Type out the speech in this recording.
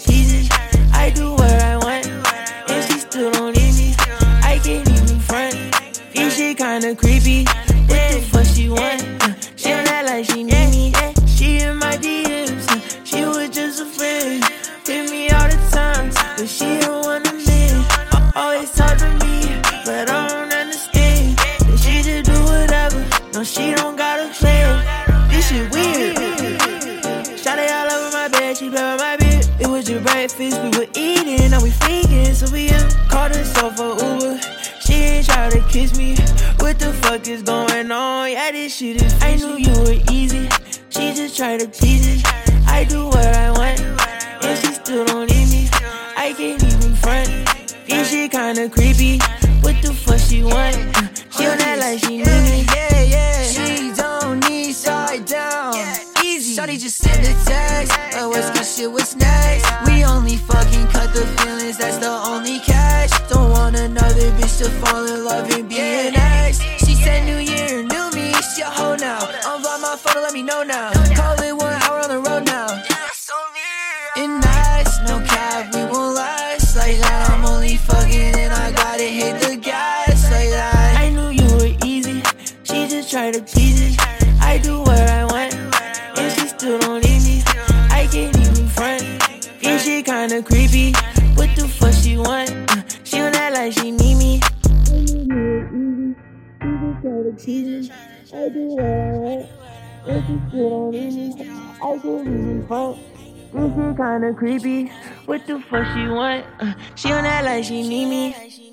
please it. I do what I want, and she still don't leave me. I can't even front. This shit kinda creepy. What the fuck she want? She don't act like she need me. She in my DMs. She was just a friend. Hit me all the time, but she don't wanna me. Always talk to me, but I don't understand. And she just do whatever. No, she don't got a plan. This shit weird. Shawty all over my bed, she play with my bed. It was your breakfast, we were eating, now we freaking. So we called herself for Uber. She ain't try to kiss me. What the fuck is going on? Yeah, this shit is fishy. I knew you were easy. She just tried to please it. I do what I want, and she still don't leave me. I can't even front. This shit kinda creepy. What the fuck she want? She don't act like she need me. She don't need side down. Easy. Shawty just send a text. What's good shit, what's next? We only fucking cut the feelings, that's the only catch. Don't want another bitch to fall in love and be an ex. She said new year, new me, she a hoe now. Unblock my phone, let me know now. Call it 1 hour on the road now. And nice, no cap, we won't last like that. I'm only fucking and I gotta hit the gas like that. I knew you were easy. She just tried to please it. I do what I want, and she still don't leave me. I can't even front. This shit kinda creepy. What the fuck she want? She don't act like she need me. I knew you were easy. She just tried to please it. I do what I want, and she still don't leave me. I can't even front. This shit kinda creepy. What the fuck she want? She don't act like she need me.